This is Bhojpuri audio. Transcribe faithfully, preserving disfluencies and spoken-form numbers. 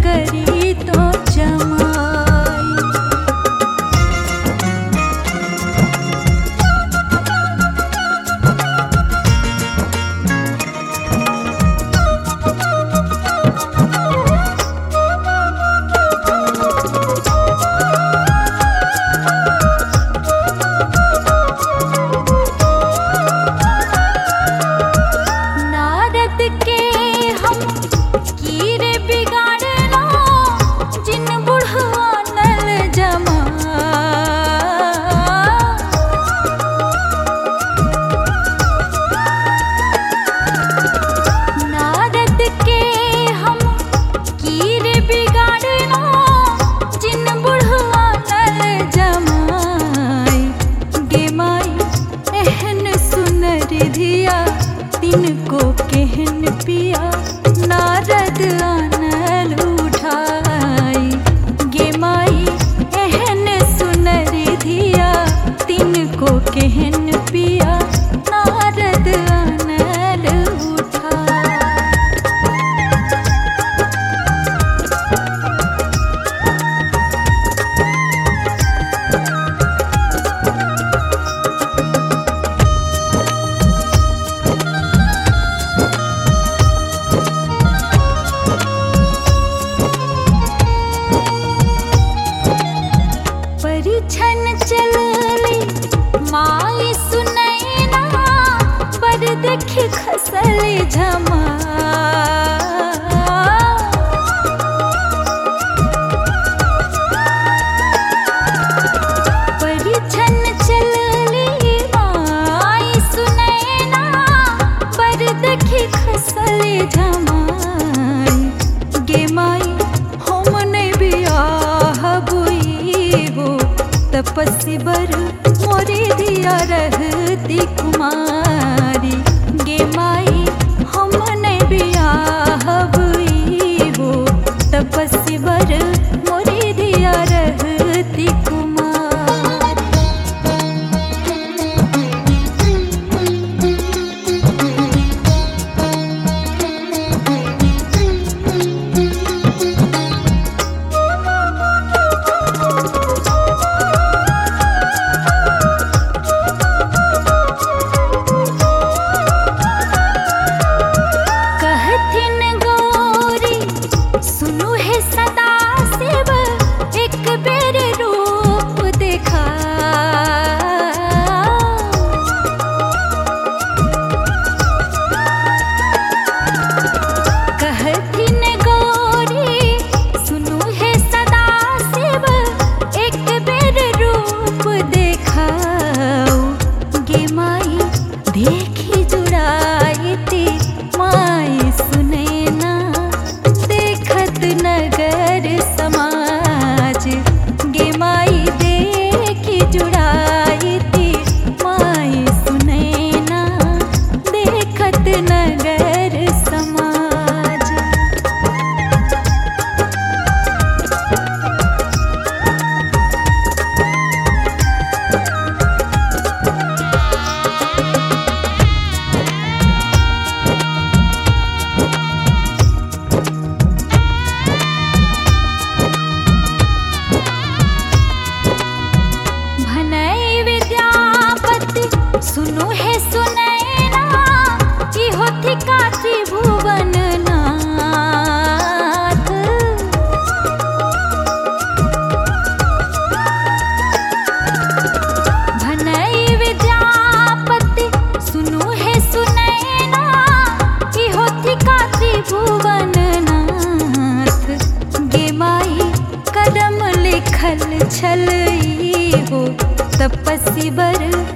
करी तो जमाई। नारद के हम कीरे बिगाड़ना जिन बुढ़वा नल जमा। नारद के हम कीरे बिगाड़ना जिन बुढ़वा नल जमाई। गे माई एहन सुनर धिया तिनको केहन पिया नारद आनल उठाई। गे माई एहन सुनर धिया तिनको केहन पिया नारद आनल उठाई। परिछन चलली माई सुनैना बर देखी खसली झमा। परिछन चलली माई सुनैना बर देखी खसली झमाई। गे माई हमने बियाह बुई हो तपस्वी बर मोरी दिया रहती कुमारी। गे माई हमने बियाह बुई हो तपस्वी बर मोरी दिया रहती कुमारी। कहथिन गौरी सुनु है सदा शिव एक बेर रूप देखा। कहथिन गौरी सुनु है सदा शिव एक बेर रूप देखाओ। गे माई देखी जुड़ाईती माई सुनैना देखत नगर समाज। गे माई देखी जुड़ाईती माई सुनैना देखत नगर समाज। भनई विद्यापति सुनु है सुनैना इहो थी काशी भुवन नाथ। भनई विद्यापति सुनु है सुनैना इहो थी काशी भुवन नाथ। गे माई कदम लिखल छल हो तपस्वी बर